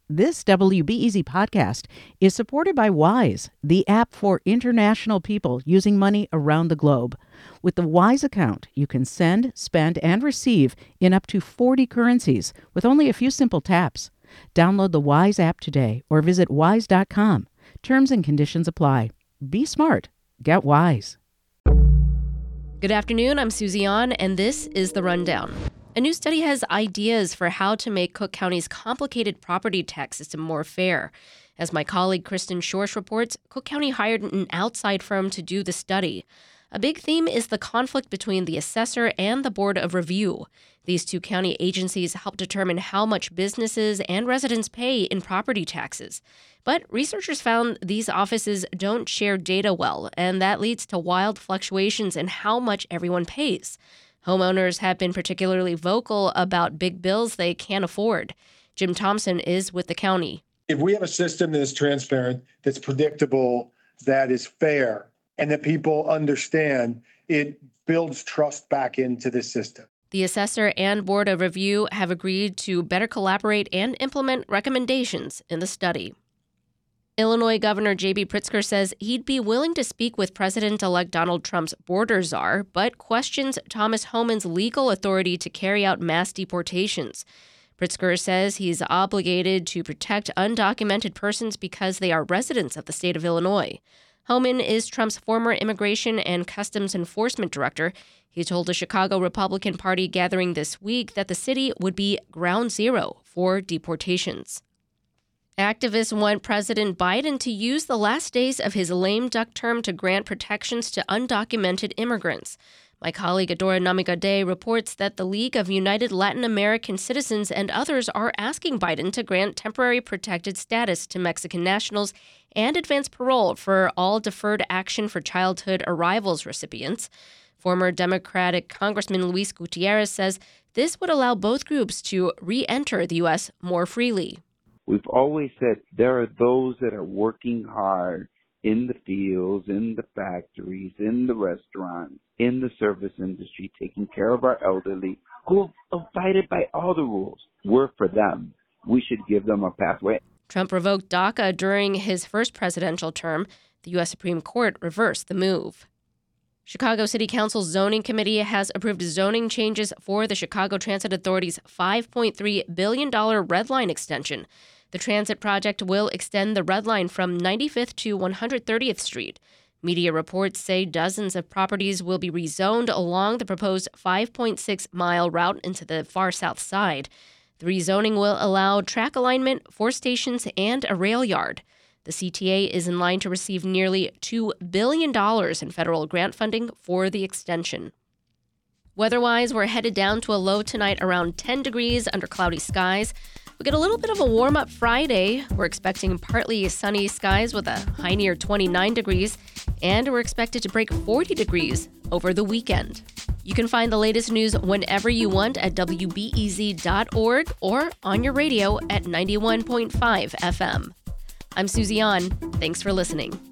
This WBEZ podcast is supported by Wise, the app for international people using money around the globe. With the Wise account, you can send, spend, and receive in up to 40 currencies with only a few simple taps. Download the Wise app today or visit wise.com. Terms and conditions apply. Be smart. Get Wise. Good afternoon, I'm Susie An, and this is The Rundown. A new study has ideas for how to make Cook County's complicated property tax system more fair. As my colleague Kristen Schorsch reports, Cook County hired an outside firm to do the study. A big theme is the conflict between the assessor and the Board of Review. These two county agencies help determine how much businesses and residents pay in property taxes. But researchers found these offices don't share data well, and that leads to wild fluctuations in how much everyone pays. Homeowners have been particularly vocal about big bills they can't afford. Jim Thompson is with the county. If we have a system that is transparent, that's predictable, that is fair, and that people understand, it builds trust back into the system. The assessor and Board of Review have agreed to better collaborate and implement recommendations in the study. Illinois Governor J.B. Pritzker says he'd be willing to speak with President-elect Donald Trump's border czar, but questions Thomas Homan's legal authority to carry out mass deportations. Pritzker says he's obligated to protect undocumented persons because they are residents of the state of Illinois. Homan is Trump's former Immigration and Customs Enforcement Director. He told a Chicago Republican Party gathering this week that the city would be ground zero for deportations. Activists want President Biden to use the last days of his lame duck term to grant protections to undocumented immigrants. My colleague Adora Namigade reports that the League of United Latin American Citizens and others are asking Biden to grant temporary protected status to Mexican nationals and advance parole for all deferred action for childhood arrivals recipients. Former Democratic Congressman Luis Gutierrez says this would allow both groups to re-enter the U.S. more freely. We've always said there are those that are working hard in the fields, in the factories, in the restaurants, in the service industry, taking care of our elderly, who have abided by all the rules. We're for them. We should give them a pathway. Trump revoked DACA during his first presidential term. The U.S. Supreme Court reversed the move. Chicago City Council's zoning committee has approved zoning changes for the Chicago Transit Authority's $5.3 billion Red Line extension. The transit project will extend the Red Line from 95th to 130th Street. Media reports say dozens of properties will be rezoned along the proposed 5.6-mile route into the far south side. The rezoning will allow track alignment, 4 stations, and a rail yard. The CTA is in line to receive nearly $2 billion in federal grant funding for the extension. Weather-wise, we're headed down to a low tonight around 10 degrees under cloudy skies. We get a little bit of a warm-up Friday. We're expecting partly sunny skies with a high near 29 degrees, and we're expected to break 40 degrees over the weekend. You can find the latest news whenever you want at WBEZ.org or on your radio at 91.5 FM. I'm Susie An. Thanks for listening.